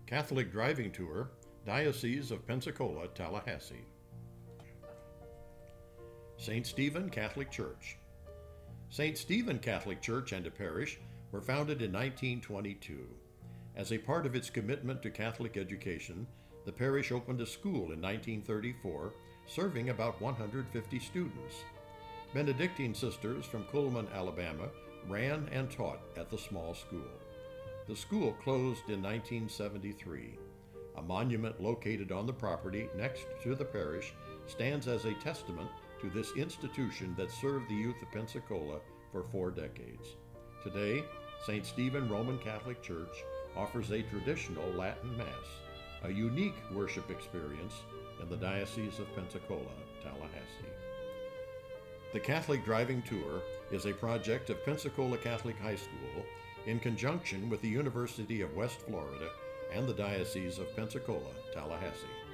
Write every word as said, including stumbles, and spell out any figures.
Catholic Driving Tour, Diocese of Pensacola, Tallahassee. Saint Stephen Catholic Church. Saint Stephen Catholic Church and a parish were founded in nineteen twenty-two. As a part of its commitment to Catholic education, the parish opened a school in nineteen thirty-four, serving about one hundred fifty students. Benedictine sisters from Cullman, Alabama, ran and taught at the small school. The school closed in nineteen seventy-three. A monument located on the property next to the parish stands as a testament to this institution that served the youth of Pensacola for four decades. Today, Saint Stephen Roman Catholic Church offers a traditional Latin Mass, a unique worship experience in the Diocese of Pensacola, Tallahassee. The Catholic Driving Tour is a project of Pensacola Catholic High School in conjunction with the University of West Florida and the Diocese of Pensacola, Tallahassee.